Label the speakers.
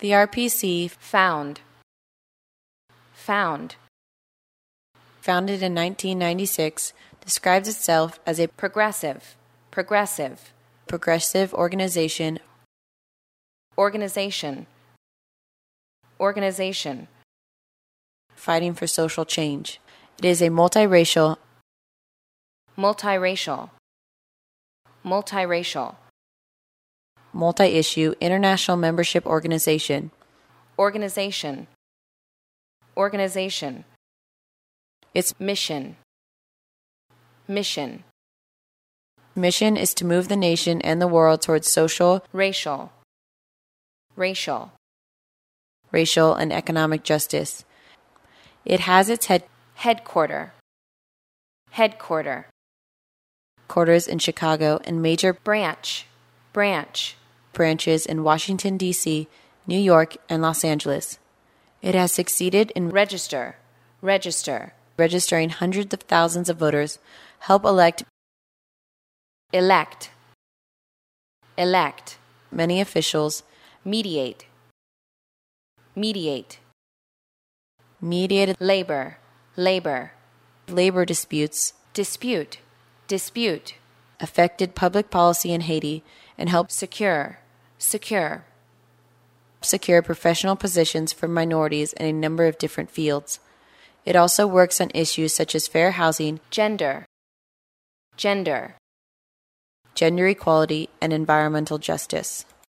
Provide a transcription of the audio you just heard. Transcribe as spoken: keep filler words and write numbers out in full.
Speaker 1: The R P C,
Speaker 2: found, found,
Speaker 1: founded in nineteen ninety-six, describes itself as a
Speaker 2: progressive, progressive,
Speaker 1: progressive organization,
Speaker 2: organization, organization,
Speaker 1: fighting for social change. It is a multiracial,
Speaker 2: multiracial, multiracial,
Speaker 1: multi-issue international membership organization.
Speaker 2: Organization, organization.
Speaker 1: Its
Speaker 2: mission, mission.
Speaker 1: Mission is to move the nation and the world towards social,
Speaker 2: racial, racial,
Speaker 1: racial and economic justice. It has its head
Speaker 2: headquarter, headquarter,
Speaker 1: quarters in Chicago and major
Speaker 2: branch, branch,
Speaker 1: branches in Washington, D C, New York, and Los Angeles. It has succeeded in
Speaker 2: register, register,
Speaker 1: registering hundreds of thousands of voters, help elect,
Speaker 2: elect, elect,
Speaker 1: many officials,
Speaker 2: mediate, mediate,
Speaker 1: mediated
Speaker 2: labor, labor,
Speaker 1: labor disputes,
Speaker 2: dispute, dispute,
Speaker 1: affected public policy in Haiti, and helped
Speaker 2: secure, secure,
Speaker 1: secure professional positions for minorities in a number of different fields. It also works on issues such as fair housing,
Speaker 2: gender, gender,
Speaker 1: gender equality, and environmental justice.